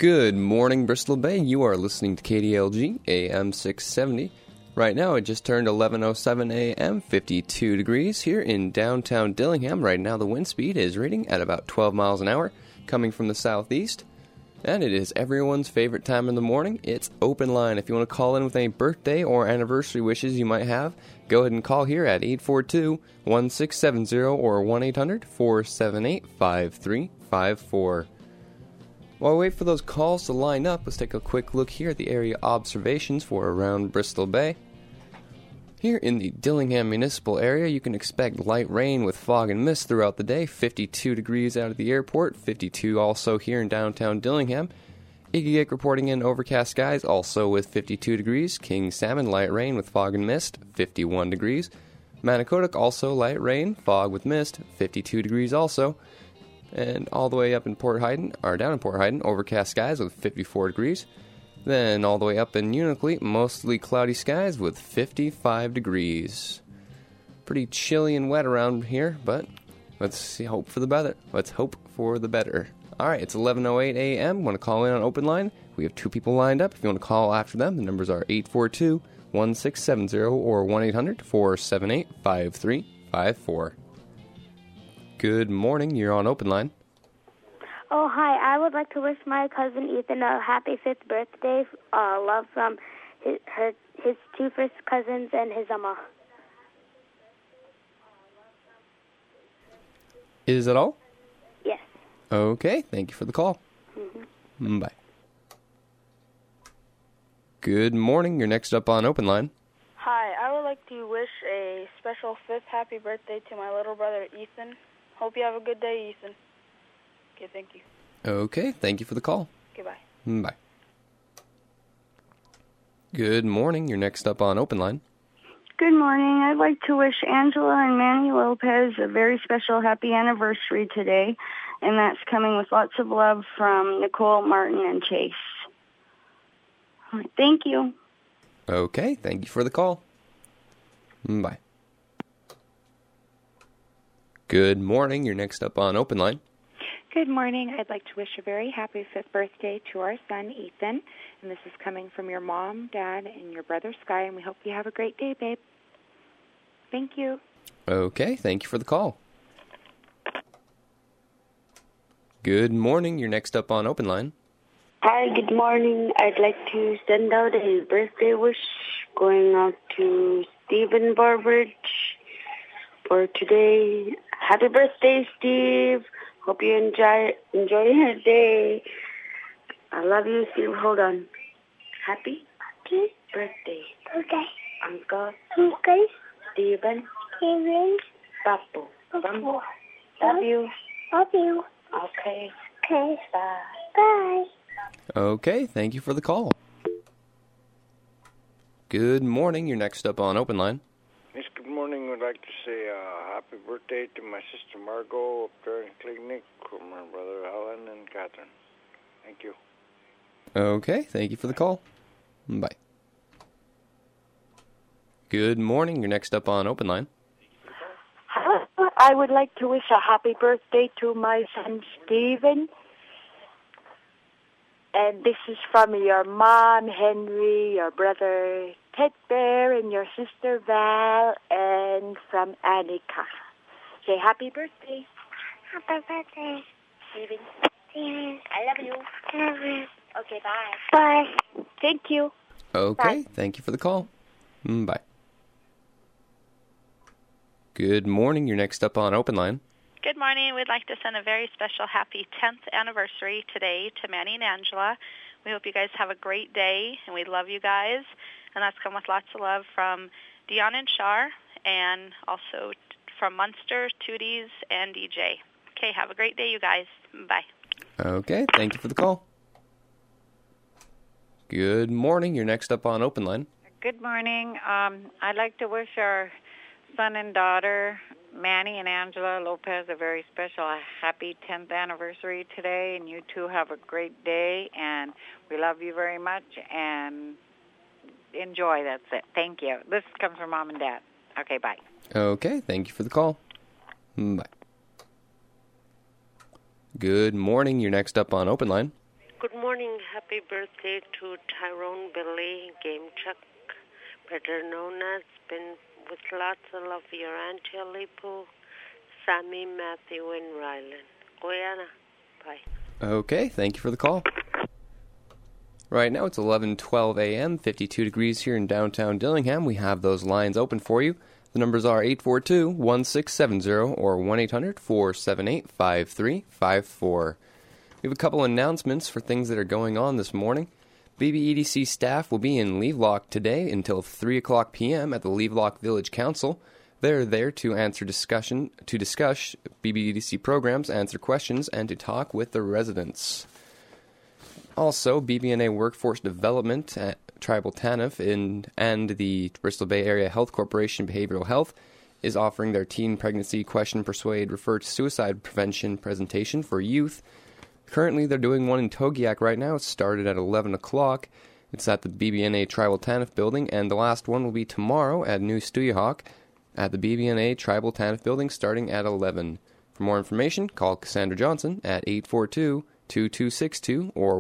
Good morning, Bristol Bay. You are listening to KDLG AM 670. Right now, it just turned 11:07 a.m., 52 degrees here in downtown Dillingham. Right now, the wind speed is rating at about 12 miles an hour, coming from the southeast. And it is everyone's favorite time in the morning. It's open line. If you want to call in with any birthday or anniversary wishes you might have, go ahead and call here at 842-1670 or 1-800-478-5354. While we wait for those calls to line up, let's take a quick look here at the area observations for around Bristol Bay. Here in the Dillingham municipal area, you can expect light rain with fog and mist throughout the day. 52 degrees out of the airport, 52 also here in downtown Dillingham. Igiugig reporting in overcast skies, also with 52 degrees. King Salmon, light rain with fog and mist, 51 degrees. Manicodic, also light rain, fog with mist, 52 degrees also. And all the way up in Port Haydn, or down in Port Haydn, overcast skies with 54 degrees. Then all the way up in Unalakleet, mostly cloudy skies with 55 degrees. Pretty chilly and wet around here, but hope for the better. Let's hope for the better. All right, it's 11:08 a.m. Want to call in on open line? We have two people lined up. If you want to call after them, the numbers are 842-1670 or 1-800-478-5354. Good morning. You're on open line. Oh, hi. I would like to wish my cousin Ethan a happy 5th birthday. Love from his two first cousins and his mama. Is that all? Yes. Okay. Thank you for the call. Mm-hmm. Bye. Good morning. You're next up on open line. Hi. I would like to wish a special 5th happy birthday to my little brother Ethan. Hope you have a good day, Ethan. Okay, thank you. Okay, thank you for the call. Goodbye. Bye. Good morning. You're next up on open line. Good morning. I'd like to wish Angela and Manny Lopez a very special happy anniversary today, and that's coming with lots of love from Nicole, Martin, and Chase. All right, thank you. Okay, thank you for the call. Bye. Good morning. You're next up on open line. Good morning. I'd like to wish a very happy 5th birthday to our son, Ethan. And this is coming from your mom, dad, and your brother, Sky. And we hope you have a great day, babe. Thank you. Okay, thank you for the call. Good morning. You're next up on open line. Hi, good morning. I'd like to send out a birthday wish going out to Stephen Barbridge for today. Happy birthday, Steve. Hope you enjoy your day. I love you, Steve. Hold on. Happy birthday. Okay. Uncle Okay. Stephen. Papu. Love you. Love you. Okay. Okay. Bye. Bye. Okay, thank you for the call. Good morning. You're next up on open line. Yes, good morning. I'd like to say happy birthday to my sister Margot up there in Clinic, from my brother Alan and Catherine. Thank you. Okay, thank you for the call. Bye. Good morning. You're next up on open line. I would like to wish a happy birthday to my son Stephen. And this is from your mom, Henry, your brother Ted Bear, and your sister Val, and from Annika. Say happy birthday. Happy birthday. Stephen. Steven. I love you. Love you. Okay, bye. Bye. Thank you. Okay, Bye. thank you for the call. Bye. Good morning. You're next up on open line. Good morning. We'd like to send a very special happy 10th anniversary today to Manny and Angela. We hope you guys have a great day, and we love you guys. And that's come with lots of love from Dion and Shar, and also from Munster, Tooties, and DJ. Okay, have a great day, you guys. Bye. Okay, thank you for the call. Good morning. You're next up on open line. Good morning. I'd like to wish our son and daughter, Manny and Angela Lopez, a very special happy 10th anniversary today, and you two have a great day, and we love you very much, and enjoy. That's it. Thank you. This comes from Mom and Dad. Okay, bye. Okay, thank you for the call. Bye. Good morning. You're next up on open line. Good morning. Happy birthday to Tyrone Billy Gamechuck, better known as been with lots of love, your Auntie Alipu, Sammy, Matthew, and Rylan. Guyana. Bye. Okay, thank you for the call. Right now it's 11:12 a.m., 52 degrees here in downtown Dillingham. We have those lines open for you. The numbers are 842-1670 or 1-800-478-5354. We have a couple announcements for things that are going on this morning. BBEDC staff will be in Levelock today until 3 o'clock p.m. at the Levelock Village Council. They're there to discuss BBEDC programs, answer questions, and to talk with the residents. Also, BBNA Workforce Development at Tribal TANF and the Bristol Bay Area Health Corporation Behavioral Health is offering their teen pregnancy question, persuade, refer to suicide prevention presentation for youth. Currently, they're doing one in Togiak right now. It started at 11 o'clock. It's at the BBNA Tribal TANF building, and the last one will be tomorrow at New Stuyahawk at the BBNA Tribal TANF building starting at 11. For more information, call Cassandra Johnson at 842-2262 or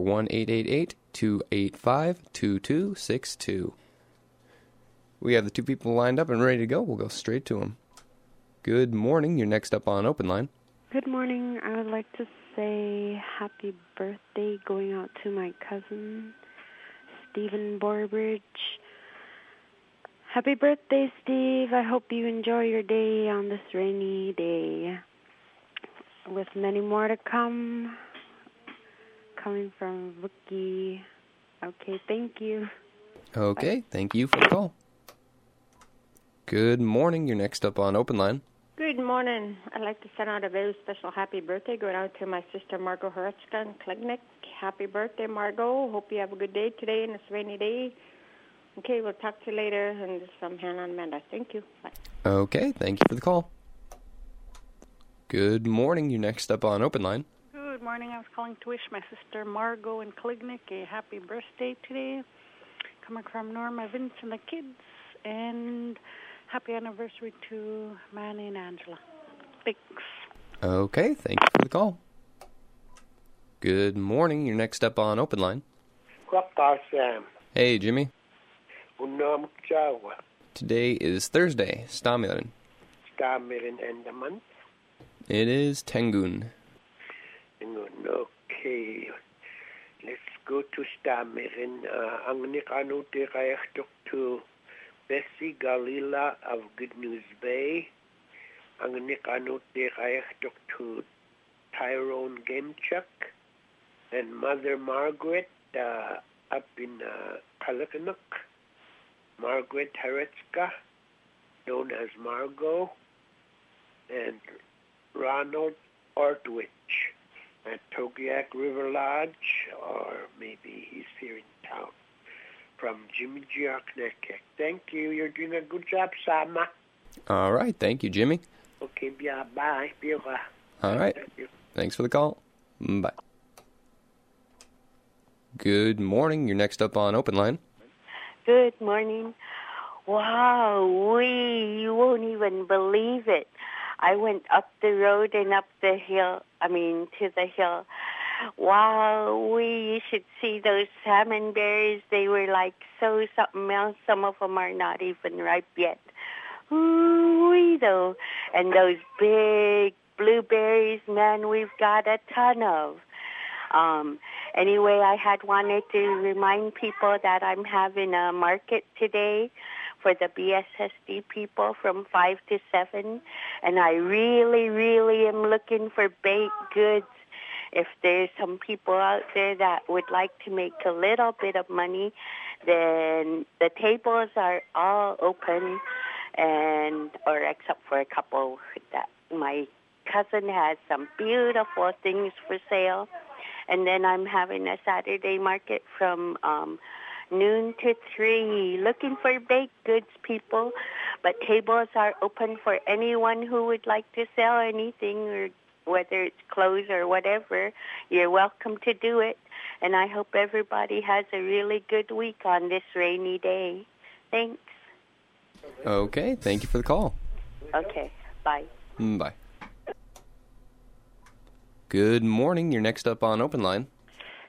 1-888-285-2262. We have the two people lined up and ready to go. We'll go straight to them. Good morning. You're next up on Open Line. Good morning. I would like to say happy birthday going out to my cousin, Stephen Borbridge. Happy birthday, Steve. I hope you enjoy your day on this rainy day. With many more to come. Coming from Vicky. Okay, thank you. Okay, thank you for the call. Good morning. You're next up on Open Line. Good morning. I'd like to send out a very special happy birthday going out to my sister Margot Horechka in Klignick. Happy birthday, Margot. Hope you have a good day today in this rainy day. Okay, we'll talk to you later. And this is from Hannah and Amanda. Thank you. Bye. Okay, thank you for the call. Good morning. You're next up on Open Line. Good morning. I was calling to wish my sister Margot in Klignick a happy birthday today. Coming from Norma, Vince, and the kids. And happy anniversary to Manny and Angela. Thanks. Okay, thank you for the call. Good morning. You're next up on Open Line. Hey, Jimmy. Today is Thursday. Stamiran. Stamiran and the month? It is Tengun. Okay. Let's go to Stamiran. Ang nikanuti kayaktok to Bessie Galila of Good News Bay. Ang nikanuti kayaktok to Tyrone Gamechuck and Mother Margaret up in Kalakanak. Margaret Heretska, known as Margot, and Ronald Ortwich at Togiak River Lodge, or maybe he's here in town, from Jimmy Giachnekek. Thank you. You're doing a good job, Sama. All right. Thank you, Jimmy. Okay, bye. All right. Thanks for the call. Bye. Good morning. You're next up on Open Line. Good morning. Wow, you won't even believe it. I went up the road and up the hill, to the hill. Wow, you should see those salmon berries. They were like so something else. Some of them are not even ripe yet. Ooh, though. And those big blueberries, man, we've got a ton of. Anyway, I had wanted to remind people that I'm having a market today for the BSSD people from 5 to 7. And I really, really am looking for baked goods. If there's some people out there that would like to make a little bit of money, then the tables are all open, or except for a couple that my cousin has some beautiful things for sale. And then I'm having a Saturday market from noon to 3, looking for baked goods, people. But tables are open for anyone who would like to sell anything, or whether it's clothes or whatever. You're welcome to do it. And I hope everybody has a really good week on this rainy day. Thanks. Okay, thank you for the call. Okay, bye. Bye. Good morning. You're next up on Open Line.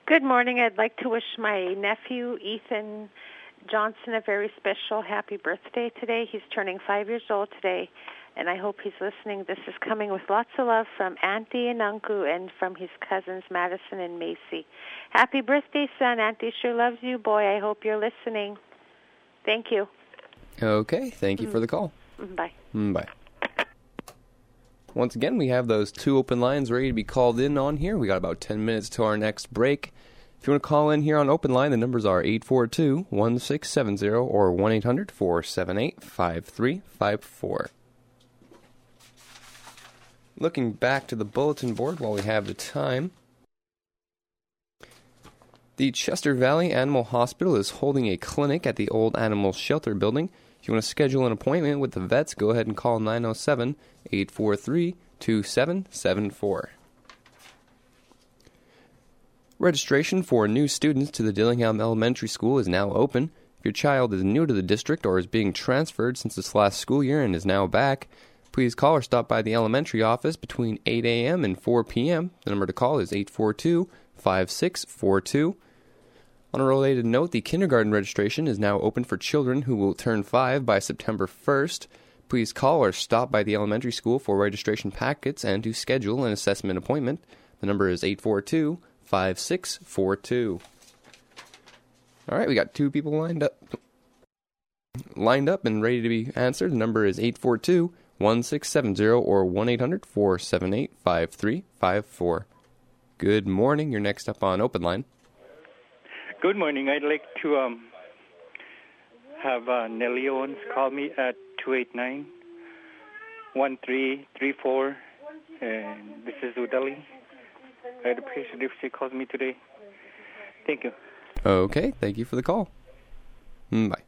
Good morning. I'd like to wish my nephew, Ethan Johnson, a very special happy birthday today. He's turning 5 years old today, and I hope he's listening. This is coming with lots of love from Auntie and Uncle and from his cousins, Madison and Macy. Happy birthday, son. Auntie sure loves you, boy. I hope you're listening. Thank you. Okay, thank you for the call. Bye. Bye. Once again, we have those 2 open lines ready to be called in on here. We got about 10 minutes to our next break. If you want to call in here on open line, the numbers are 842-1670 or 1-800-478-5354. Looking back to the bulletin board while we have the time, the Chester Valley Animal Hospital is holding a clinic at the old animal shelter building. If you want to schedule an appointment with the vets, go ahead and call 907-843-2774. Registration for new students to the Dillingham Elementary School is now open. If your child is new to the district or is being transferred since this last school year and is now back, please call or stop by the elementary office between 8 a.m. and 4 p.m. The number to call is 842-5642. On a related note, the kindergarten registration is now open for children who will turn 5 by September 1st. Please call or stop by the elementary school for registration packets and to schedule an assessment appointment. The number is 842-5642. All right, we got 2 people lined up and ready to be answered. The number is 842-1670 or 1-800-478-5354. Good morning. You're next up on Open Line. Good morning. I'd like to have Nellie Owens call me at 289-1334, and this is Udali. I'd appreciate it if she calls me today. Thank you. Okay, thank you for the call. Bye.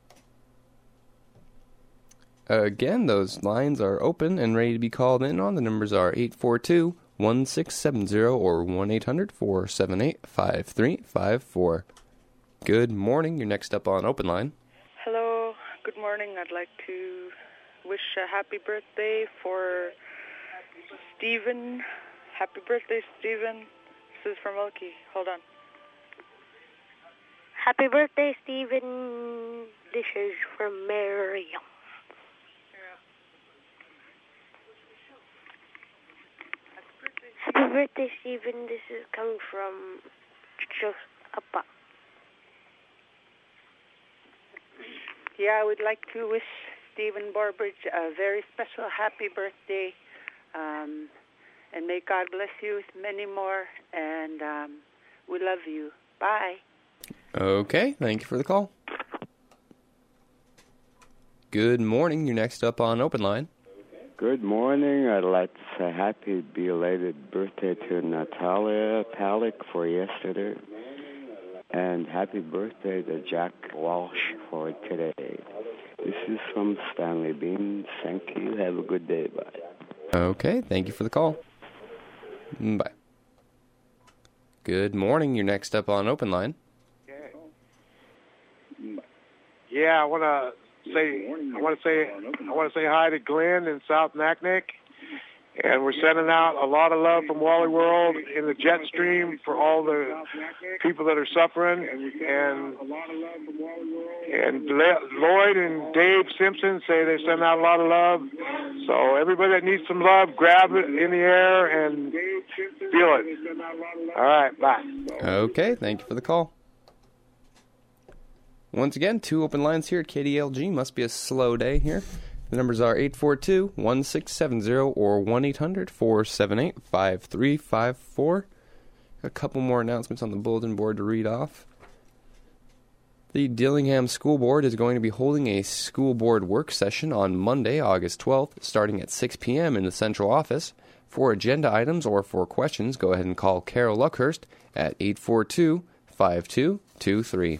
Again, those lines are open and ready to be called in on. The numbers are 842-1670 or 1-800-478-5354. Good morning. You're next up on Open Line. Hello. Good morning. I'd like to wish a happy birthday for Stephen. Happy birthday, Stephen. This is from Wilkie. Hold on. Happy birthday, Stephen. This is from Miriam. Happy birthday, Stephen. This is coming from Appa. Yeah, I would like to wish Stephen Barbridge a very special happy birthday. And may God bless you with many more. And we love you. Bye. Okay, thank you for the call. Good morning. You're next up on Open Line. Good morning. I'd like to say happy belated birthday to Natalia Palick for yesterday. And happy birthday to Jack Walsh for today. This is from Stanley Bean. Thank you. Have a good day. Bye. Okay, thank you for the call. Bye. Good morning. You're next up on Open Line. Yeah, I want to say hi to Glenn in South Naknek, and we're sending out a lot of love from Wally World in the jet stream for all the people that are suffering, and Lloyd and Dave Simpson say they send out a lot of love. So everybody that needs some love, grab it in the air and feel it. All right, bye. Okay, thank you for the call. Once again, 2 open lines here at KDLG. Must be a slow day here. The numbers are 842-1670 or 1-800-478-5354. A couple more announcements on the bulletin board to read off. The Dillingham School Board is going to be holding a school board work session on Monday, August 12th, starting at 6 p.m. in the central office. For agenda items or for questions, go ahead and call Carol Luckhurst at 842-5223.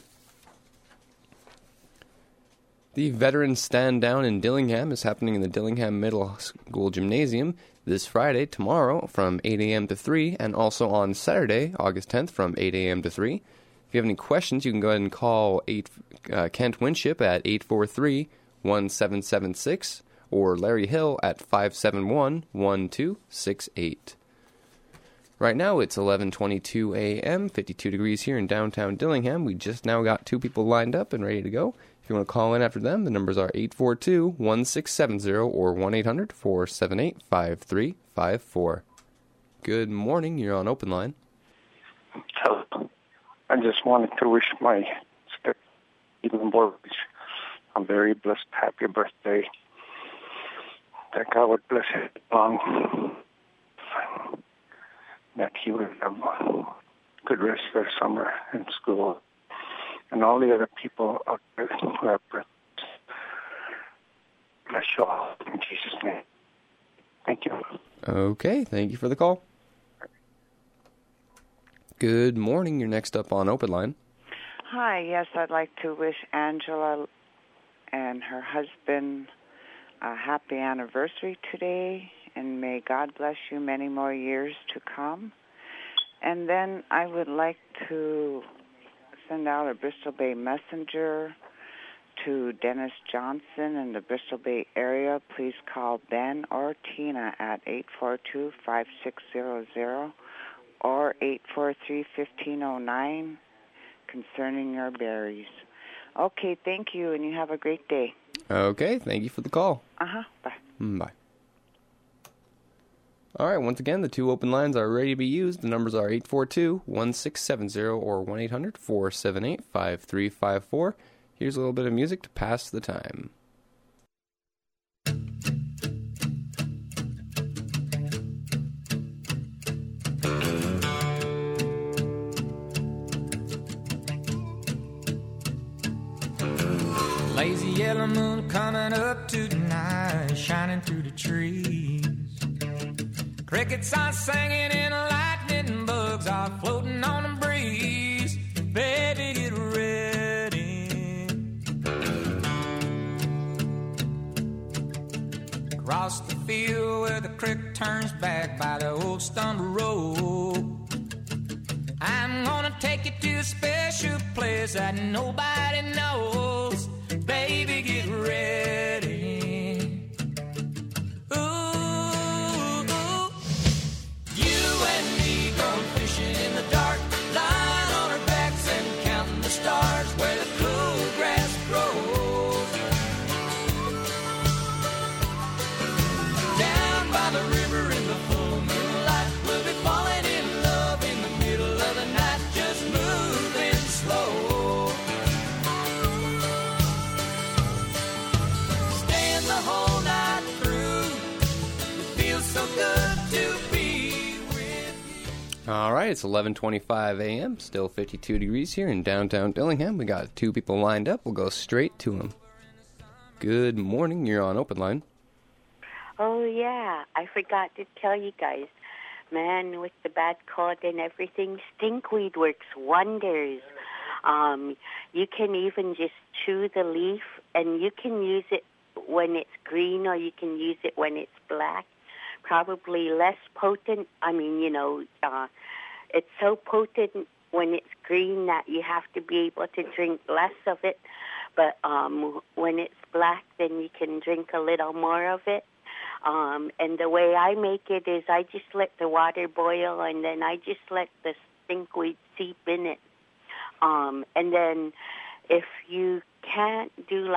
The Veterans Stand Down in Dillingham is happening in the Dillingham Middle School Gymnasium this Friday, tomorrow, from 8 a.m. to 3, and also on Saturday, August 10th, from 8 a.m. to 3. If you have any questions, you can go ahead and call Kent Winship at 843-1776 or Larry Hill at 571-1268. Right now it's 11:22 a.m., 52 degrees here in downtown Dillingham. We just now got 2 people lined up and ready to go. If you want to call in after them, the numbers are 842-1670 or 1-800-478-5354. Good morning. You're on Open Line. Hello. I just wanted to wish my sister, Stephen Burbridge, a very blessed, happy birthday. That God would bless him long. That he would have good rest for the summer in school. And all the other people out there who have birthdays. Bless you all in Jesus' name. Thank you. Okay, thank you for the call. Good morning. You're next up on Open Line. Hi, yes, I'd like to wish Angela and her husband a happy anniversary today, and may God bless you many more years to come. And then I would like to send out a Bristol Bay messenger to Dennis Johnson in the Bristol Bay area. Please call Ben or Tina at 842-5600 or 843-1509 concerning your berries. Okay, thank you, and you have a great day. Okay, thank you for the call. Bye. Bye. All right, once again, the 2 open lines are ready to be used. The numbers are 842-1670 or 1-800-478-5354. Here's a little bit of music to pass the time. Lazy yellow moon coming up tonight, shining through the trees. Crickets are singing and lightning bugs are floating on the breeze. Baby, get ready. Across the field where the creek turns back by the old stone road, I'm gonna take you to a special place that nobody knows. Baby, get ready. Ooh, you and me going fishing in the dark, lying on our backs and counting the stars where the cool grass grows. Down by the river in the full moonlight, we'll be falling in love in the middle of the night, just moving slow. Whole night through, it feels so good to be with you. All right, it's 11:25 a.m., still 52 degrees here in downtown Dillingham. We got 2 people lined up. We'll go straight to them. Good morning. You're on Open Line. Oh, yeah. I forgot to tell you guys. Man, with the bad cold and everything, stinkweed works wonders. You can even just chew the leaf, and you can use it when it's green, or you can use it when it's black. Probably less potent. I mean, it's so potent when it's green that you have to be able to drink less of it. But when it's black, then you can drink a little more of it. And the way I make it is I just let the water boil, and then I just let the stinkweed seep in it. And then if you can't do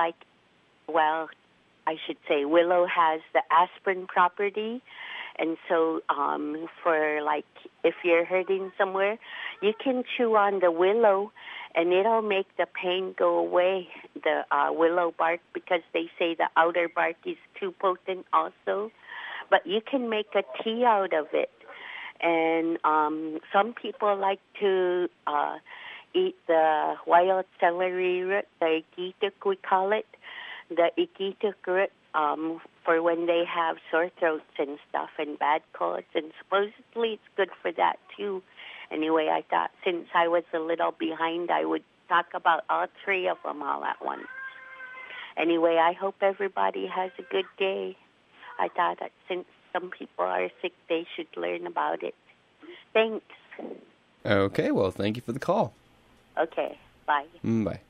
I should say willow has the aspirin property, and so for if you're hurting somewhere, you can chew on the willow and it'll make the pain go away, the willow bark, because they say the outer bark is too potent also. But you can make a tea out of it. And some people like to eat the wild celery root, the ikituk we call it, the ikituk root, for when they have sore throats and stuff and bad colds. And supposedly it's good for that too. Anyway, I thought since I was a little behind, I would talk about all 3 of them all at once. Anyway, I hope everybody has a good day. I thought that since some people are sick, they should learn about it. Thanks. Okay, well, thank you for the call. Okay, bye. Bye.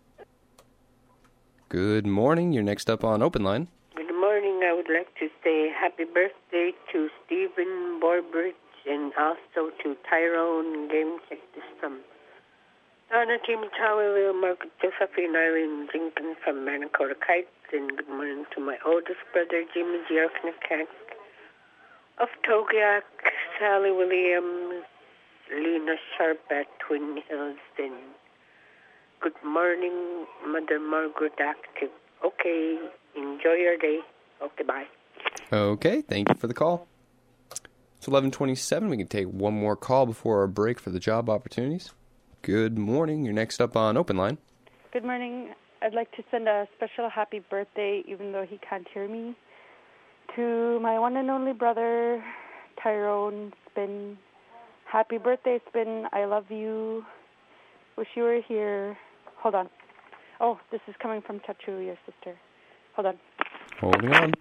Good morning. You're next up on Open Line. Good morning. I would like to say happy birthday to Stephen Burbridge. and also to Tyrone Game Check. This from Donna, Team Towerville, Margaret, Josephine, Irene, Jenkins from Manakota Kites, and good morning to my oldest brother, Jimmy Giorknakank of Togiak, Sally Williams, Lena Sharp at Twin Hills, and good morning, Mother Margaret Active. Okay, enjoy your day. Okay, bye. Okay, thank you for the call. It's 11:27. We can take one more call before our break for the job opportunities. Good morning. You're next up on Open Line. Good morning. I'd like to send a special happy birthday, even though he can't hear me, to my one and only brother, Tyrone Spin. Happy birthday, Spin. I love you. Wish you were here. Hold on. Oh, this is coming from Chachu, your sister. Hold on. Holding on.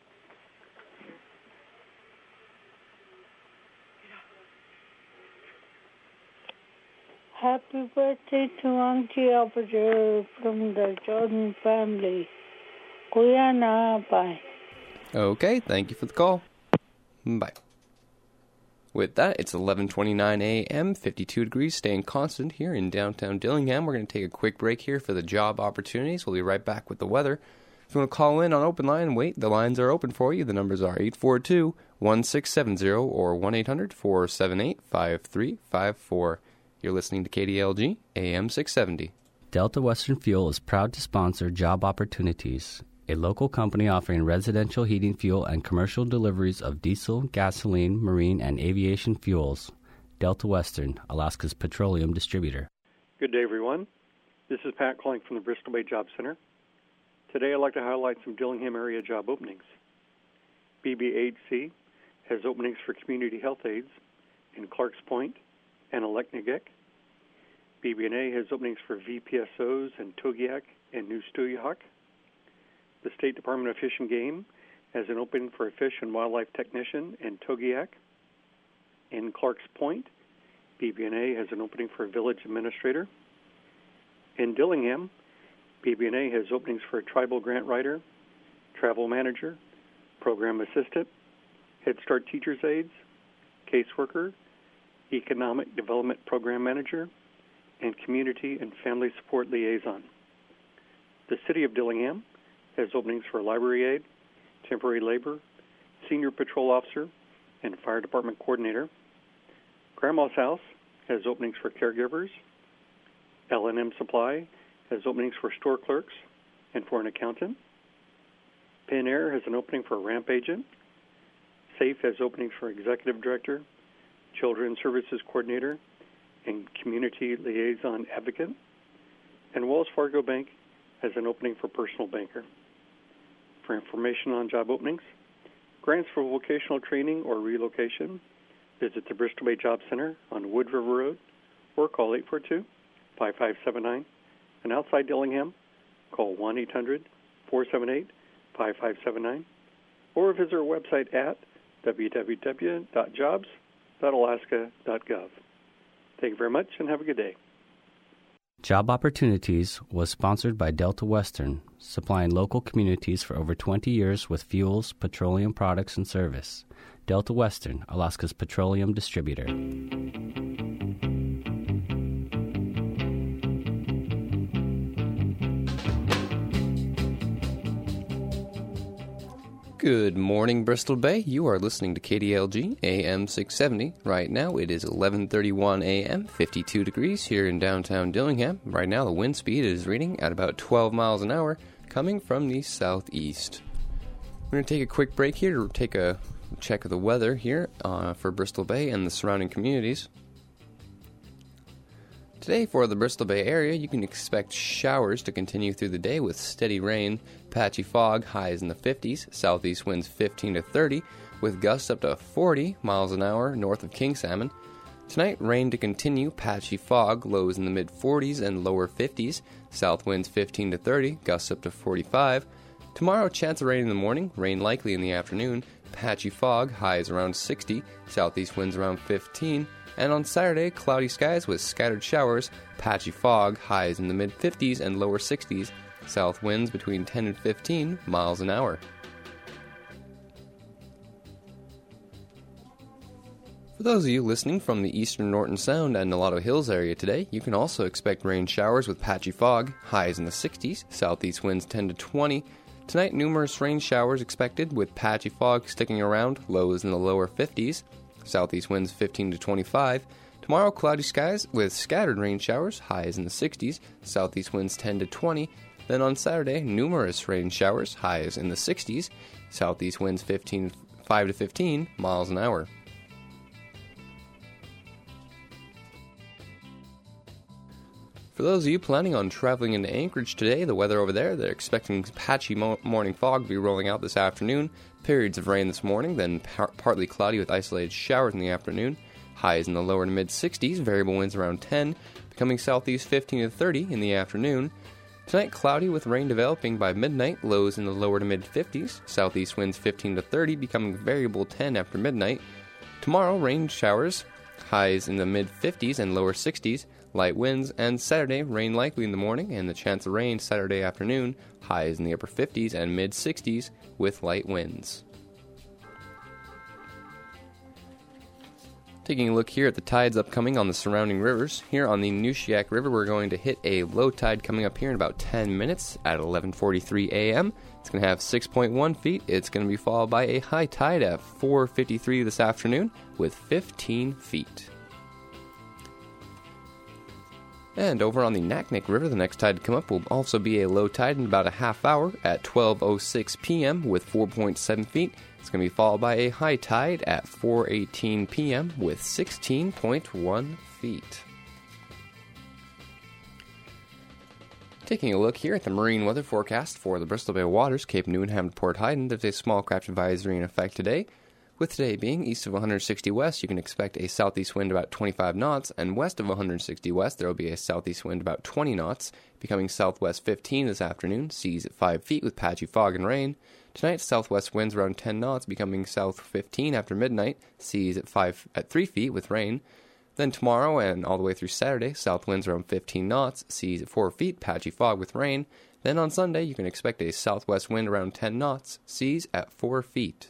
Happy birthday to Auntie Aperture from the Jordan family. Kuyana, bye. Okay, thank you for the call. Bye. With that, it's 11:29 a.m., 52 degrees, staying constant here in downtown Dillingham. We're going to take a quick break here for the job opportunities. We'll be right back with the weather. If you want to call in on Open Line and wait, the lines are open for you. The numbers are 842-1670 or 1-800-478-5354. You're listening to KDLG, AM 670. Delta Western Fuel is proud to sponsor Job Opportunities, a local company offering residential heating fuel and commercial deliveries of diesel, gasoline, marine, and aviation fuels. Delta Western, Alaska's petroleum distributor. Good day, everyone. This is Pat calling from the Bristol Bay Job Center. Today I'd like to highlight some Dillingham area job openings. BBHC has openings for community health aides in Clarks Point and Aleknagik. BB&A has openings for VPSOs in Togiak and New Stuyahok. The State Department of Fish and Game has an opening for a fish and wildlife technician in Togiak. In Clarks Point, BB&A has an opening for a village administrator. In Dillingham, BB&A has openings for a tribal grant writer, travel manager, program assistant, Head Start teacher's aides, caseworker, economic development program manager, and community and family support liaison. The City of Dillingham has openings for a library aide, temporary labor, senior patrol officer, and fire department coordinator. Grandma's House has openings for caregivers. L&M Supply has openings for store clerks and for an accountant. Penn Air has an opening for a ramp agent. SAFE has openings for executive director, children's services coordinator, and community liaison advocate. And Wells Fargo Bank has an opening for personal banker. For information on job openings, grants for vocational training or relocation, visit the Bristol Bay Job Center on Wood River Road or call 842-5579. And outside Dillingham, call 1-800-478-5579 or visit our website at www.jobs.alaska.gov. Thank you very much and have a good day. Job Opportunities was sponsored by Delta Western, supplying local communities for over 20 years with fuels, petroleum products, and service. Delta Western, Alaska's petroleum distributor. Good morning, Bristol Bay. You are listening to KDLG, AM 670. Right now, it is 11:31 a.m., 52 degrees here in downtown Dillingham. Right now, the wind speed is reading at about 12 miles an hour, coming from the southeast. We're going to take a quick break here to take a check of the weather here for Bristol Bay and the surrounding communities. Today, for the Bristol Bay area, you can expect showers to continue through the day with steady rain, patchy fog, highs in the 50s, southeast winds 15 to 30, with gusts up to 40 miles an hour north of King Salmon. Tonight, rain to continue, patchy fog, lows in the mid-40s and lower 50s, south winds 15 to 30, gusts up to 45. Tomorrow, chance of rain in the morning, rain likely in the afternoon, patchy fog, highs around 60, southeast winds around 15. And on Saturday, cloudy skies with scattered showers, patchy fog, highs in the mid-50s and lower 60s, south winds between 10 and 15 miles an hour. For those of you listening from the eastern Norton Sound and Nolado Hills area today, you can also expect rain showers with patchy fog, highs in the 60s, southeast winds 10 to 20. Tonight, numerous rain showers expected with patchy fog sticking around, lows in the lower 50s, southeast winds 15 to 25. Tomorrow, cloudy skies with scattered rain showers, highs in the 60s, southeast winds 10 to 20. Then on Saturday, numerous rain showers, highs in the 60s, southeast winds 5 to 15 miles an hour. For those of you planning on traveling into Anchorage today, the weather over there, they're expecting patchy morning fog to be rolling out this afternoon, periods of rain this morning, then partly cloudy with isolated showers in the afternoon, highs in the lower to mid-60s, variable winds around 10, becoming southeast 15 to 30 in the afternoon. Tonight, cloudy with rain developing by midnight, lows in the lower to mid-50s, southeast winds 15 to 30, becoming variable 10 after midnight. Tomorrow, rain showers, highs in the mid-50s and lower 60s, light winds, and Saturday, rain likely in the morning, and the chance of rain Saturday afternoon, highs in the upper 50s and mid-60s with light winds. Taking a look here at the tides upcoming on the surrounding rivers. Here on the Nushyak River, we're going to hit a low tide coming up here in about 10 minutes at 11:43 a.m. It's going to have 6.1 feet. It's going to be followed by a high tide at 4:53 this afternoon with 15 feet. And over on the Naknek River, the next tide to come up will also be a low tide in about a half hour at 12:06 p.m. with 4.7 feet. It's going to be followed by a high tide at 4:18 p.m. with 16.1 feet. Taking a look here at the marine weather forecast for the Bristol Bay waters, Cape Newnham to Port Heighton, there's a small craft advisory in effect today. With today being east of 160 west, you can expect a southeast wind about 25 knots, and west of 160 west, there will be a southeast wind about 20 knots, becoming southwest 15 this afternoon, seas at 5 feet with patchy fog and rain. Tonight, southwest winds around 10 knots, becoming south 15 after midnight, seas at 3 feet with rain. Then tomorrow and all the way through Saturday, south winds around 15 knots, seas at 4 feet, patchy fog with rain. Then on Sunday, you can expect a southwest wind around 10 knots, seas at 4 feet.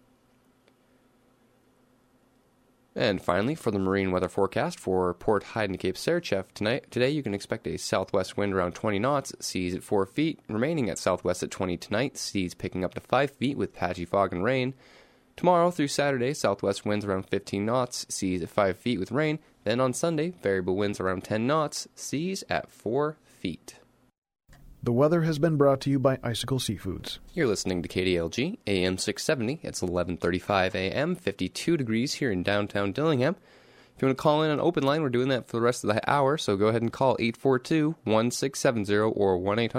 And finally, for the marine weather forecast for Port Heighton and Cape Saratchev today you can expect a southwest wind around 20 knots, seas at 4 feet, remaining at southwest at 20 tonight, seas picking up to 5 feet with patchy fog and rain. Tomorrow through Saturday, southwest winds around 15 knots, seas at 5 feet with rain. Then on Sunday, variable winds around 10 knots, seas at 4 feet. The weather has been brought to you by Icicle Seafoods. You're listening to KDLG, AM 670. It's 11:35 a.m., 52 degrees here in downtown Dillingham. If you want to call in on open line, we're doing that for the rest of the hour, so go ahead and call 842-1670 or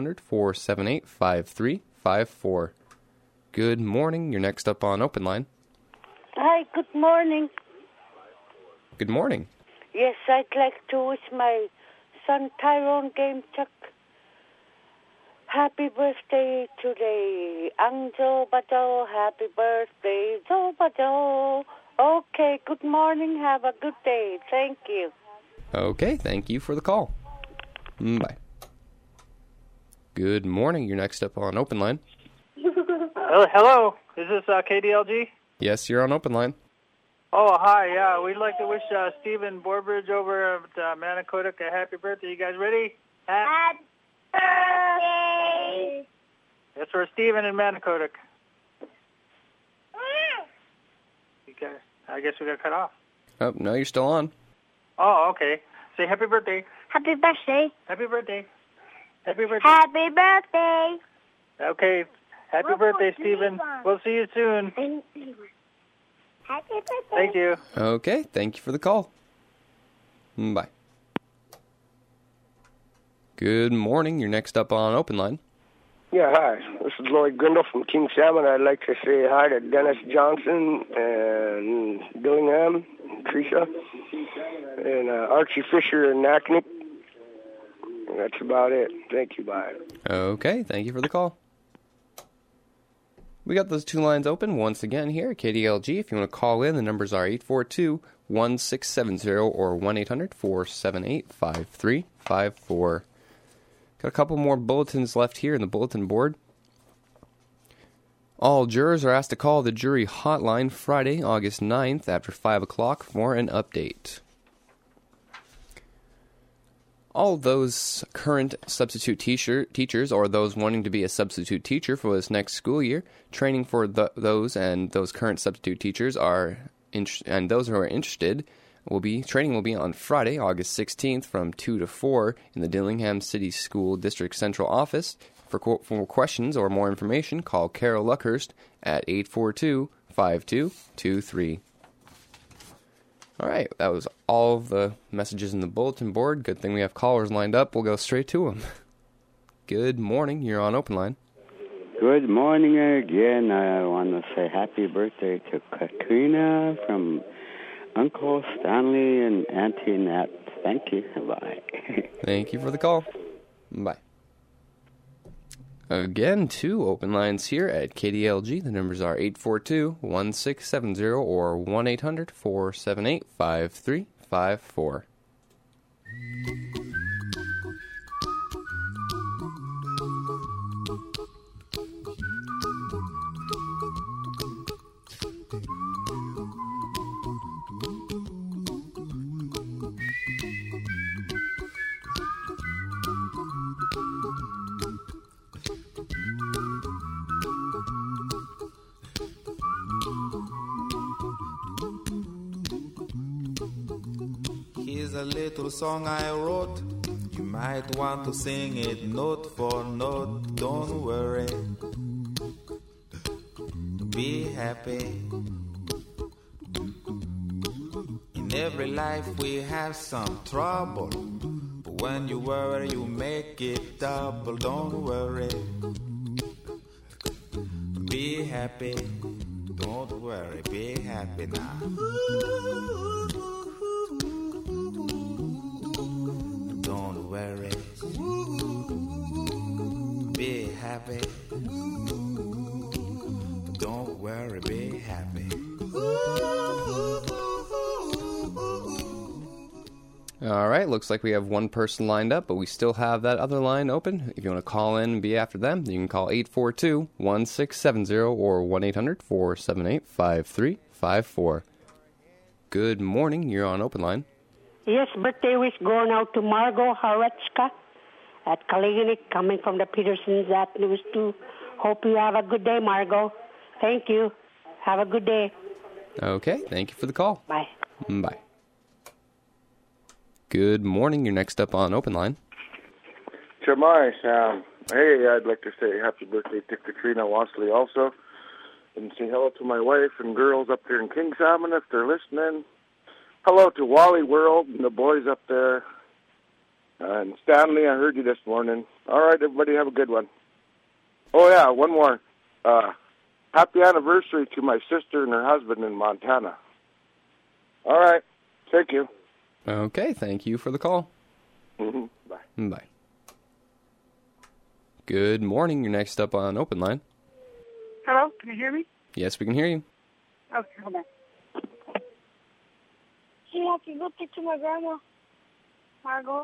1-800-478-5354. Good morning. You're next up on open line. Hi, good morning. Good morning. Yes, I'd like to wish my son Tyrone Gamechuk happy birthday today. Angel Bado, happy birthday, Joe Bado. Okay, good morning. Have a good day. Thank you. Okay, thank you for the call. Bye. Good morning. You're next up on open line. Hello. Is this KDLG? Yes, you're on open line. Oh, hi. Yeah, we'd like to wish Stephen Borbridge over at Manicodic a happy birthday. You guys ready? Happy birthday. That's for Stephen and Manicodic. Okay. I guess we got cut off. Oh, no, you're still on. Oh, okay. Say happy birthday. Happy birthday. Happy birthday. Happy birthday. Happy birthday. Okay. Happy birthday, Stephen. We'll see you soon. Happy birthday. Thank you. Okay, thank you for the call. Bye. Good morning. You're next up on open line. Yeah, hi. This is Lloyd Grindle from King Salmon. I'd like to say hi to Dennis Johnson and Dillingham, and Teresa, and Archie Fisher and Naknek. That's about it. Thank you. Bye. Okay, thank you for the call. We got those two lines open once again here at KDLG. If you want to call in, the numbers are 842-1670 or 1-800-478-5354. Got a couple more bulletins left here in the bulletin board. All jurors are asked to call the jury hotline Friday, August 9th after 5 o'clock for an update. All those current substitute teachers or those wanting to be a substitute teacher for this next school year, training for those current substitute teachers and those who are interested training will be on Friday, August 16th from 2 to 4 in the Dillingham City School District Central Office. For questions or more information, call Carol Luckhurst at 842-5223. All right, that was all of the messages in the bulletin board. Good thing we have callers lined up. We'll go straight to them. Good morning. You're on Open Line. Good morning again. I want to say happy birthday to Katrina from Uncle Stanley and Auntie Nat. Thank you. Bye. Thank you for the call. Bye. Again, 2 open lines here at KDLG. The numbers are 842-1670 or 1-800-478-5354. Here's a little song I wrote. You might want to sing it note for note. Don't worry, be happy. In every life we have some trouble, but when you worry you make it double. Don't worry, be happy. Don't worry, be happy now. Don't worry, be happy. Don't worry, be happy. All right, looks like we have one person lined up, but we still have that other line open. If you want to call in and be after them, you can call 842-1670 or 1-800-478-5354. Good morning, you're on Open Line. Yes, birthday wish going out to Margot Horechka at Kaliganik, coming from the Petersons at News 2. Hope you have a good day, Margot. Thank you. Have a good day. Okay, thank you for the call. Bye. Bye. Good morning, you're next up on Open Line. Jamai, hey, I'd like to say happy birthday to Katrina Wasley also. And say hello to my wife and girls up there in King Salmon if they're listening. Hello to Wally World and the boys up there. And Stanley, I heard you this morning. All right, everybody, have a good one. Oh, yeah, one more. Happy anniversary to my sister and her husband in Montana. All right, thank you. Okay, thank you for the call. Mm-hmm. Bye. Bye. Good morning, you're next up on Open Line. Hello, can you hear me? Yes, we can hear you. Okay, hold on. Hey, happy birthday to my grandma, Margot.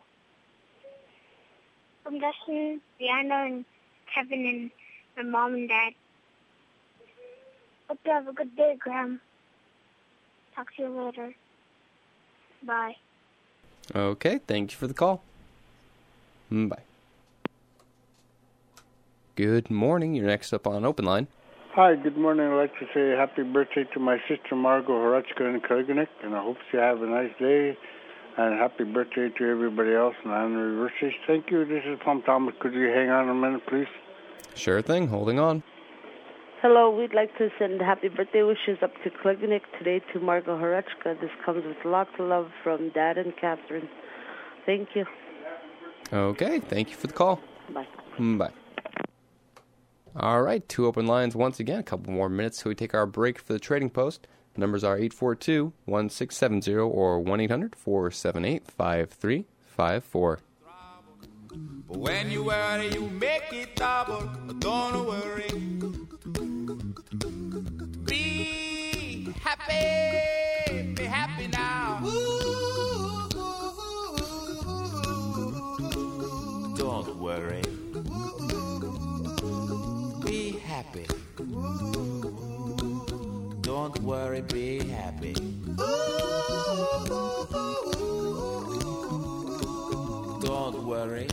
From Dustin, Deanna, and Kevin, and my mom and dad. Hope you have a good day, Graham. Talk to you later. Bye. Okay, thank you for the call. Bye. Good morning, you're next up on Open Line. Hi, good morning. I'd like to say happy birthday to my sister Margot Horechka in Kaliganik, and I hope you have a nice day. And happy birthday to everybody else on anniversaries. Thank you. This is Plum Thomas. Could you hang on a minute, please? Sure thing. Holding on. Hello, we'd like to send happy birthday wishes up to Kaliganik today to Margot Horechka. This comes with lots of love from Dad and Catherine. Thank you. Okay, thank you for the call. Bye. Bye. All right, 2 open lines once again. A couple more minutes till we take our break for the trading post. The numbers are 842-1670 or 1-800-478-5354. But when you worry, you make it double. Don't worry. Be happy now. Don't worry. Be happy. Don't worry, be happy. Don't worry,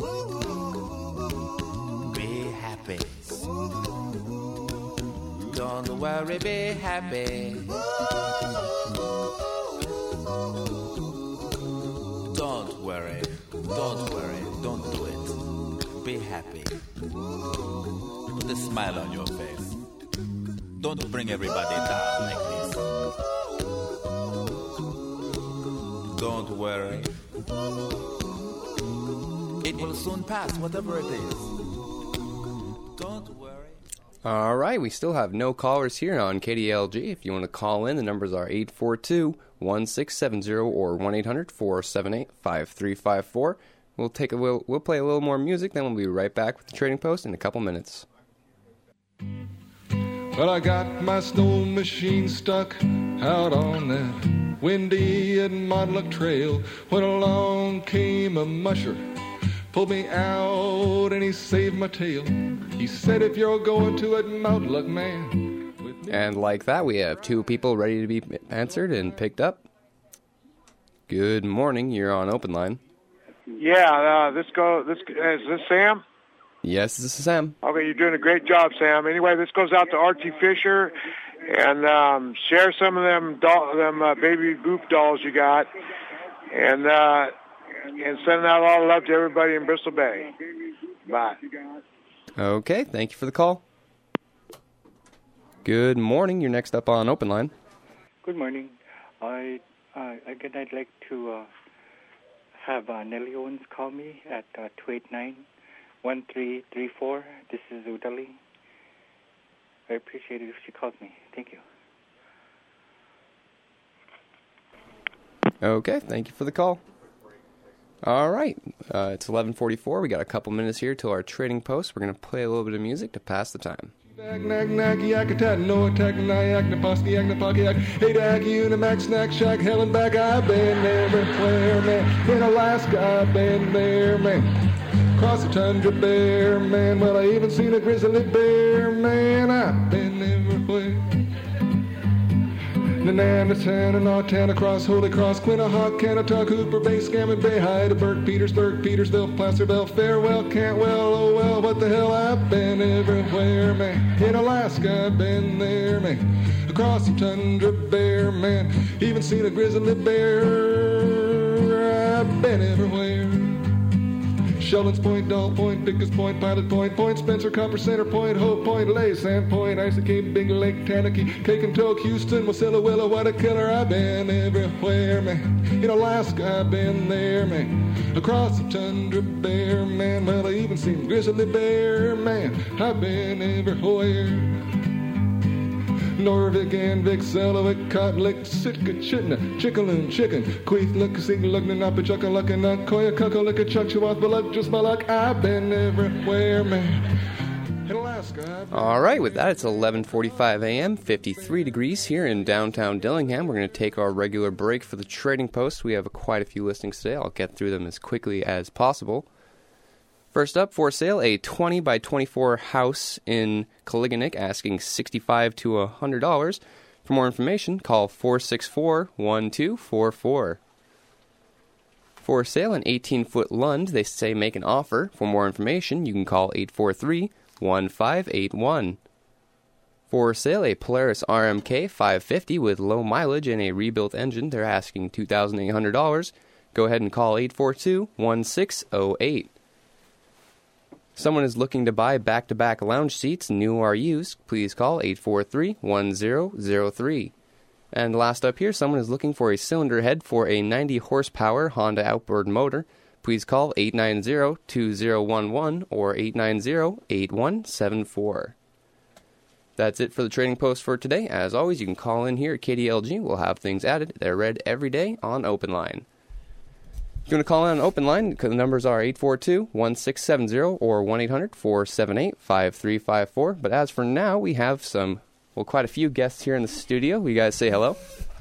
be happy. Don't worry, be happy. Don't worry, don't do it. Be happy. Put a smile on your face. Don't bring everybody down like this. Don't worry. It will soon pass, whatever it is. Don't worry. All right, we still have no callers here on KDLG. If you want to call in, the numbers are 842-1670 or 1-800-478-5354. We'll play a little more music, then we'll be right back with the Trading Post in a couple minutes. Well, I got my snow machine stuck out on that windy and Montauk trail when along came a musher, pulled me out and he saved my tail. He said, if you're going to it, Montauk, man. And like that, we have two people ready to be answered and picked up. Good morning, you're on Open Line. Yeah, is this Sam? Yes, this is Sam. Okay, you're doing a great job, Sam. Anyway, this goes out to Archie Fisher, and share some of them baby Boop dolls you got, and sending out all the love to everybody in Bristol Bay. Bye. Okay, thank you for the call. Good morning, you're next up on Open Line. Good morning. I'd like to have Nellie Owens call me at 289-1334. This is Udali. I appreciate it if she calls me. Thank you. Okay, thank you for the call. All right, it's 11:44. We got a couple minutes here till our Trading Post. We're going to play a little bit of music to pass the time. Knack, knack, yak, attack, no attack, nyak, naposki, yak, napaki, yak, hey, dak, unimax, snack, shack, hell and back. I've been everywhere, man. In Alaska, I've been there, man. Across the tundra bear, man. Well, I even seen a grizzly bear, man. I've been everywhere. Nanana, Santa, Naughton, across Holy Cross, Quinnahock, Canatuck, Hooper, Bay, Scammon, Bay, Heidelberg, Petersburg, Petersville, Placerville, Farewell, Cantwell, oh well, what the hell, I've been everywhere, man. In Alaska, I've been there, man. Across the tundra bear, man. Even seen a grizzly bear. I've been everywhere. Sheldon's Point, Doll Point, Dickus Point, Pilot Point, Point Spencer, Copper Center Point, Hope Point, Lay, Sand Point, Isaac Cape, Big Lake, Tanaki, Cakentoke, Houston, Wasilla, Willow, what a killer. I've been everywhere, man. In Alaska, I've been there, man. Across the tundra bear, man. Well, I even seen grizzly bear, man. I've been everywhere. Norvik, Anvik, Selawik, Kotlik, Sitka, Chitna, Chickaloon, Chicken, Queeth, Luckasig, Lugna, Napachucka, Luckana, Koya, Kukulika, Chukchawath, Baluk, just my luck. I've been everywhere, man. In Alaska. All right, with that, it's 11:45 a.m., 53 degrees here in downtown Dillingham. We're going to take our regular break for the Trading Post. We have quite a few listings today. I'll get through them as quickly as possible. First up, for sale, a 20 by 24 house in Kaliganik, asking $65 to $100. For more information, call 464-1244. For sale, an 18-foot Lund, they say make an offer. For more information, you can call 843-1581. For sale, a Polaris RMK 550 with low mileage and a rebuilt engine, they're asking $2,800. Go ahead and call 842-1608. Someone is looking to buy back-to-back lounge seats, new or used. Please call 843-1003. And last up here, someone is looking for a cylinder head for a 90-horsepower Honda outboard motor. Please call 890-2011 or 890-8174. That's it for the Trading Post for today. As always, you can call in here at KDLG. We'll have things added. They're read every day on Open Line. If you want to call in on Open Line, the numbers are 842-1670 or 1-800-478-5354. But as for now, we have quite a few guests here in the studio. You guys say hello.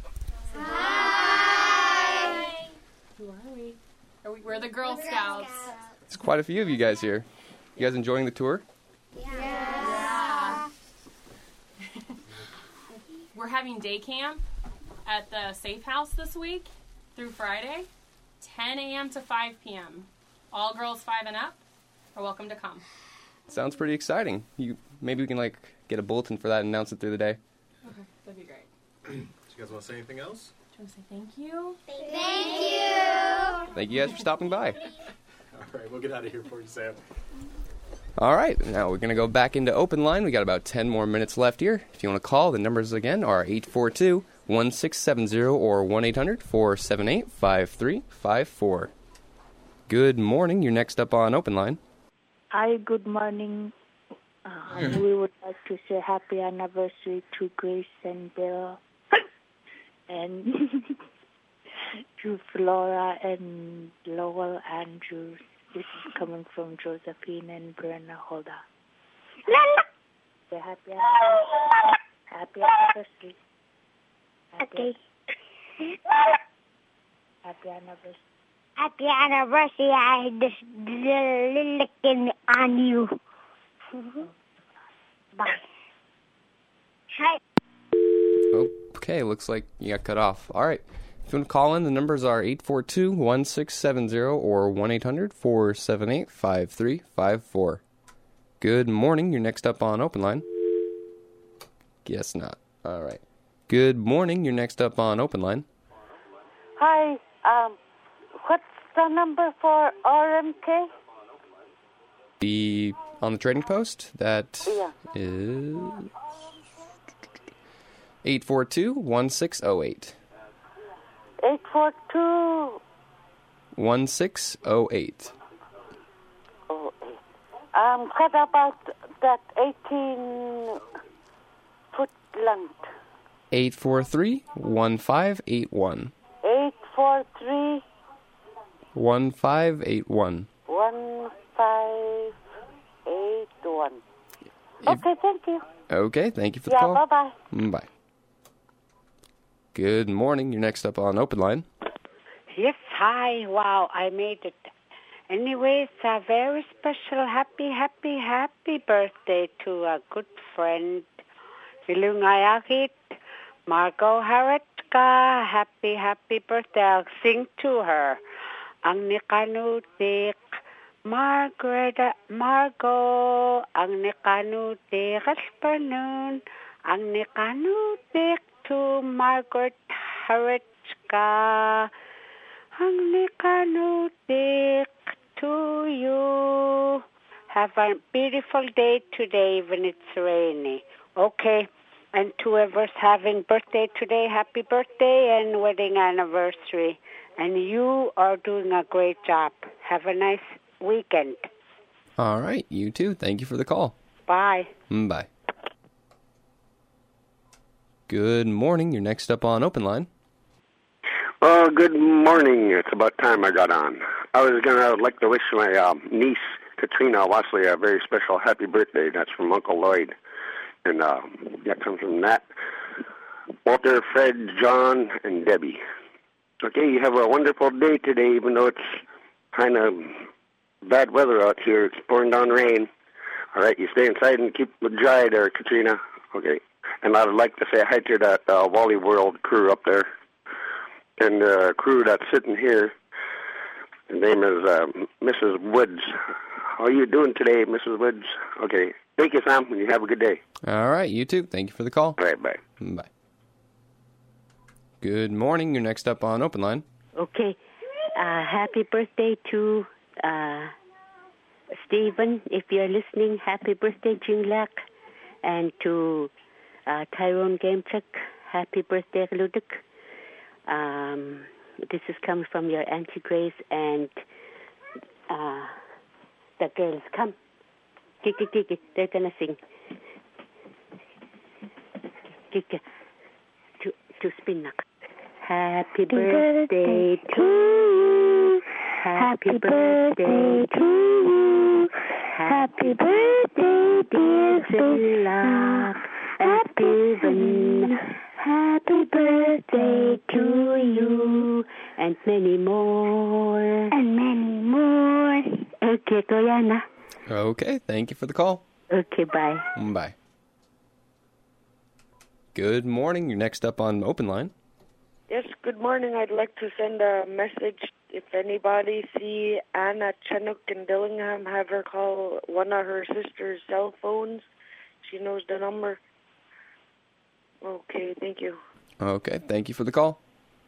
Hi! Who are we? We're the Girl Scouts. It's quite a few of you guys here. You guys enjoying the tour? Yeah. we're having day camp at the Safe House this week through Friday, 10 a.m. to 5 p.m. All girls 5 and up are welcome to come. Sounds pretty exciting. Maybe we can get a bulletin for that and announce it through the day. Okay, that'd be great. Do you guys want to say anything else? Do you want to say thank you? Thank you. Thank you guys for stopping by. All right, we'll get out of here for you, Sam. All right, now we're going to go back into open line. We got about 10 more minutes left here. If you want to call, the numbers again are 842-1670 or 1-800-478-5354. Good morning. You're next up on open line. Hi, good morning. We would like to say happy anniversary to Grace and Bill and to Flora and Lowell Andrews. This is coming from Josephine and Brenna Holda. Say happy anniversary. Okay. Happy anniversary. Happy anniversary. I just licking on you. Bye. Hi. Okay, looks like you got cut off. All right. If you want to call in, the numbers are 842-1670 or 1-800-478-5354. Good morning. You're next up on open line. Guess not. All right. Good morning. You're next up on open line. Hi. What's the number for RMK? Be on the trading post. That is 842-1608. 842. 1608. What about that 18-foot length? 843-1581. 843. 1581. 1581. Okay, thank you. Okay, thank you for the call. Bye-bye. Bye. Good morning. You're next up on open line. Yes, hi. Wow, I made it. Anyways, a very special happy birthday to a good friend, Ilungayakit, Margot Haratka. Happy birthday. I'll sing to her. Ang nikanutik, Margot, ang nikanutik, aspanon, ang nikanutik to Margaret Haratka. Ang nikanutik to you. Have a beautiful day today, even it's rainy. Okay, and to whoever's having birthday today, happy birthday and wedding anniversary. And you are doing a great job. Have a nice weekend. All right, you too. Thank you for the call. Bye. Bye. Good morning. You're next up on open line. Good morning. It's about time I got on. I would like to wish my niece, Katrina Wasley, a very special happy birthday. That's from Uncle Lloyd. And that comes from Nat, Walter, Fred, John, and Debbie. Okay, you have a wonderful day today, even though it's kind of bad weather out here. It's pouring down rain. All right, you stay inside and keep it dry there, Katrina. Okay. And I would like to say hi to that Wally World crew up there. And the crew that's sitting here, the name is Mrs. Woods. How are you doing today, Mrs. Woods? Okay. Thank you, Sam, and you have a good day. All right, you too. Thank you for the call. All right, bye. Bye. Good morning. You're next up on open line. Okay. Happy birthday to Stephen. If you're listening, happy birthday, Jinglak. And to Tyrone Gamecheck, happy birthday, Ludik. This is coming from your Auntie Grace and the girls. Come. Kiki. They're going to sing. Kiki. To spin. Happy birthday to you. Happy birthday to you. Happy birthday, dear Zilla. Happy birthday to you. And many more. And many more. Okay, Koyana. Okay, thank you for the call. Okay, bye. Bye. Good morning. You're next up on Open Line. Yes, good morning. I'd like to send a message. If anybody see Anna Chinook in Dillingham, have her call one of her sister's cell phones. She knows the number. Okay, thank you. Okay, thank you for the call.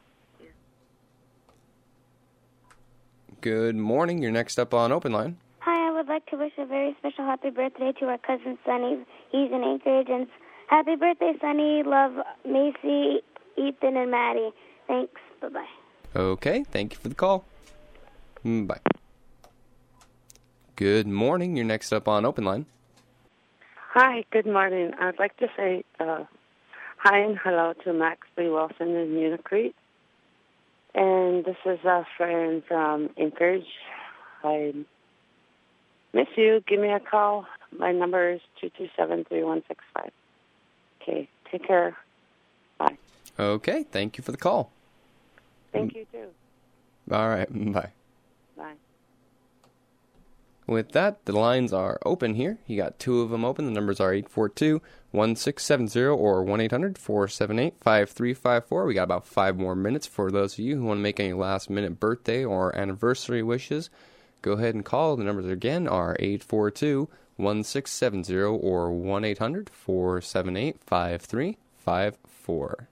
Good morning. You're next up on Open Line. Hi, I would like to wish a very special happy birthday to our cousin Sonny. He's in Anchorage, and happy birthday, Sonny. Love, Macy, Ethan, and Maddie. Thanks. Bye-bye. Okay, thank you for the call. Bye. Good morning. You're next up on Open Line. Hi, good morning. I'd like to say hi and hello to Max B. Wilson in Unicrete. And this is a friend from Anchorage. I miss you. Give me a call. My number is 227-3165. Okay, take care. Bye. Okay, thank you for the call. Thank you, too. All right, bye. Bye. With that, the lines are open here. You got two of them open. The numbers are 842-1670 or 1-800-478-5354. We got about 5 more minutes for those of you who want to make any last-minute birthday or anniversary wishes. Go ahead and call. The numbers again are 842-1670 or 1-800-478-5354.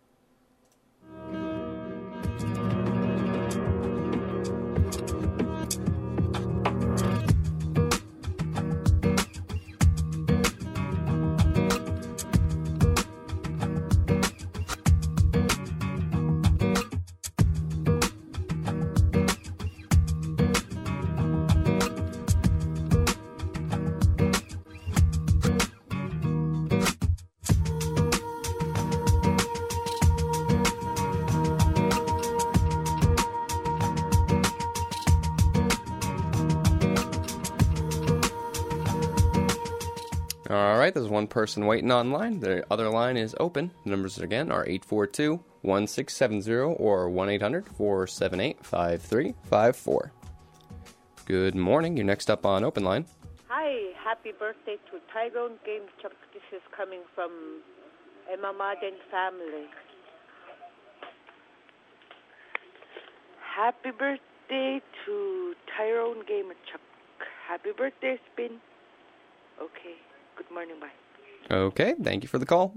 All right, there's one person waiting online. The other line is open. The numbers again are 842-1670 or 1-800-478-5354. Good morning. You're next up on Open Line. Hi, happy birthday to Tyrone Gamechuck. This is coming from Emma Madden family. Happy birthday to Tyrone Gamechuck. Happy birthday, Spin. Okay. Good morning, bye. Okay, thank you for the call.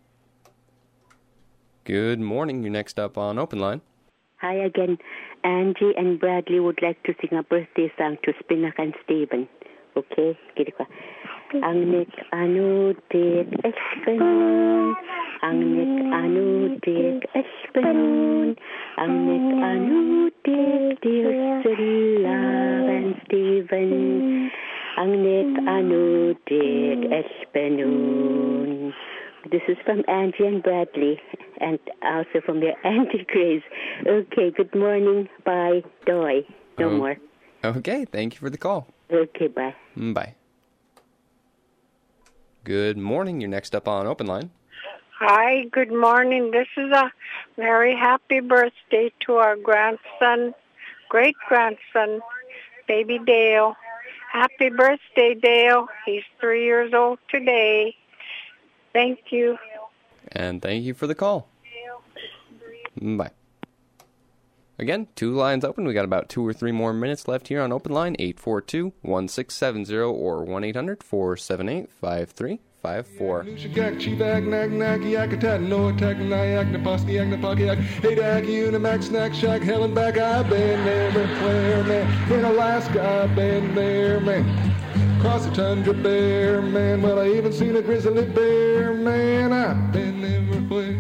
Good morning. You're next up on Open Line. Hi again. Angie and Bradley would like to sing a birthday song to Spinak and Steven. Okay? Gini ka. Ang nik-anudik espanon. Ang nik-anudik espanon. Ang nik-anudik dear Silla and Steven. Ang nik-anudik espanon. This is from Angie and Bradley, and also from their Auntie Grace. Okay, good morning. Bye. Doy. No more. Okay, thank you for the call. Okay, bye. Bye. Good morning. You're next up on Open Line. Hi, good morning. This is a very happy birthday to our grandson, great-grandson, baby Dale. Happy birthday, Dale. He's 3 years old today. Thank you. And thank you for the call. Bye. Again, 2 lines open. We got about 2 or 3 more minutes left here on Open Line, 842-1670 or 1-800-478-5354. Nushagak, Chivag, Nag, Yakatat, Noah, Tak, Nyak, Naposki, Napokiak, Hadak, Unimax, Snack, Shack, Helen back. I've been there, Claire, man. In Alaska, I've been there, man. Across the tundra, bear, man. Well, I even seen a grizzly bear, man. I've been everywhere.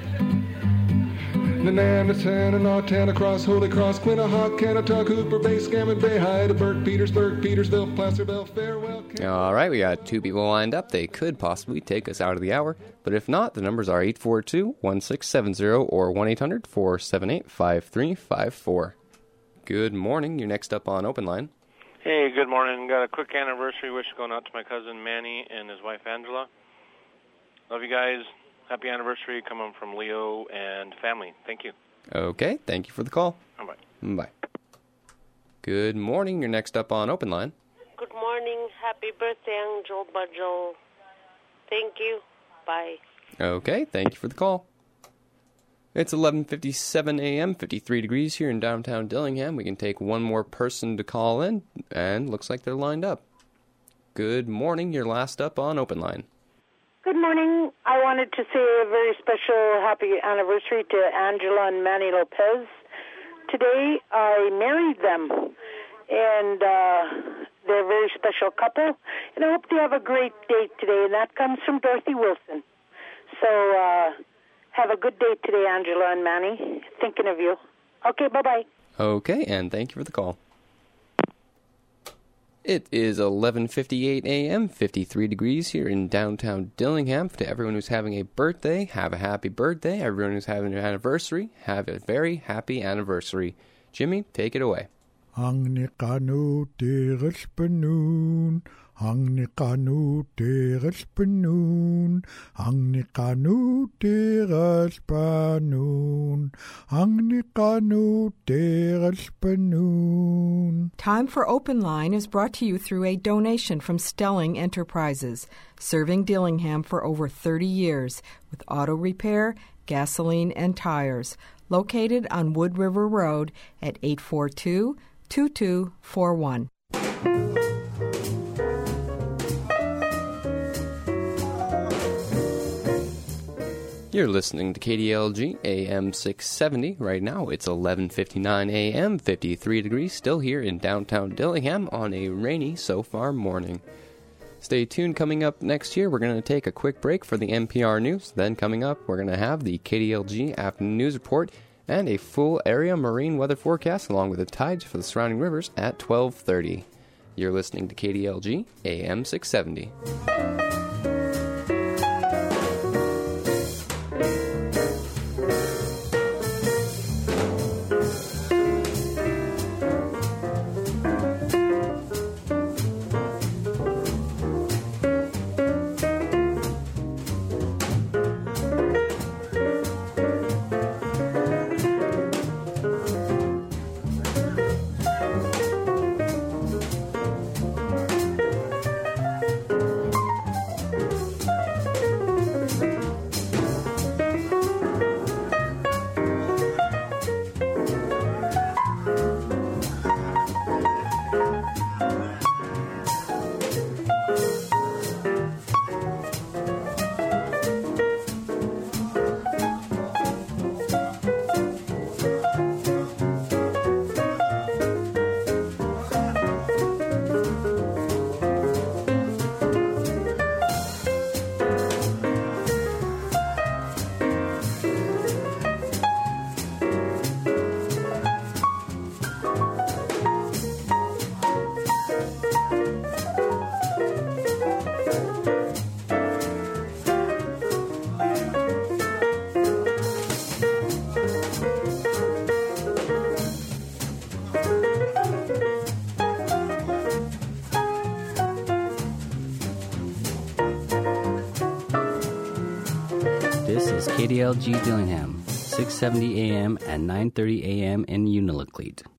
Nanana, Naughton, across Holy Cross, Quinnahock, Canatuck, Hooper Bay, Scammon Bay, Heidelberg, Petersburg, Petersville, Placerville, Farewell. All right, we got 2 people lined up. They could possibly take us out of the hour, but if not, the numbers are 842-1670 or 1-800-478-5354. Good morning. You're next up on Open Line. Hey, good morning. Got a quick anniversary wish going out to my cousin Manny and his wife Angela. Love you guys. Happy anniversary coming from Leo and family. Thank you. Okay, thank you for the call. Bye. Bye. Good morning. You're next up on Open Line. Good morning. Happy birthday, Angel Bajol. Thank you. Bye. Okay, thank you for the call. It's 11:57 a.m., 53 degrees here in downtown Dillingham. We can take one more person to call in, and looks like they're lined up. Good morning, you're last up on Open Line. Good morning. I wanted to say a very special happy anniversary to Angela and Manny Lopez. Today, I married them, and they're a very special couple, and I hope they have a great day today, and that comes from Dorothy Wilson. So, have a good day today, Angela and Manny. Thinking of you. Okay, bye-bye. Okay, and thank you for the call. It is 11:58 a.m., 53 degrees here in downtown Dillingham. To everyone who's having a birthday, have a happy birthday. Everyone who's having an anniversary, have a very happy anniversary. Jimmy, take it away. Ang nikano teres penun, ang nikano teres penun, ang nikano teres penun, ang nikano teres penun. Time for Open Line is brought to you through a donation from Stelling Enterprises, serving Dillingham for over 30 years with auto repair, gasoline, and tires. Located on Wood River Road at 842-2241. You're listening to KDLG AM 670. Right now it's 11:59 a.m., 53 degrees, still here in downtown Dillingham on a rainy so far morning. Stay tuned. Coming up next year, we're going to take a quick break for the NPR News. Then coming up, we're going to have the KDLG Afternoon News Report and a full area marine weather forecast along with the tides for the surrounding rivers at 12:30. You're listening to KDLG AM 670. KDLG Dillingham, 670 AM and 9:30 AM in Unalakleet.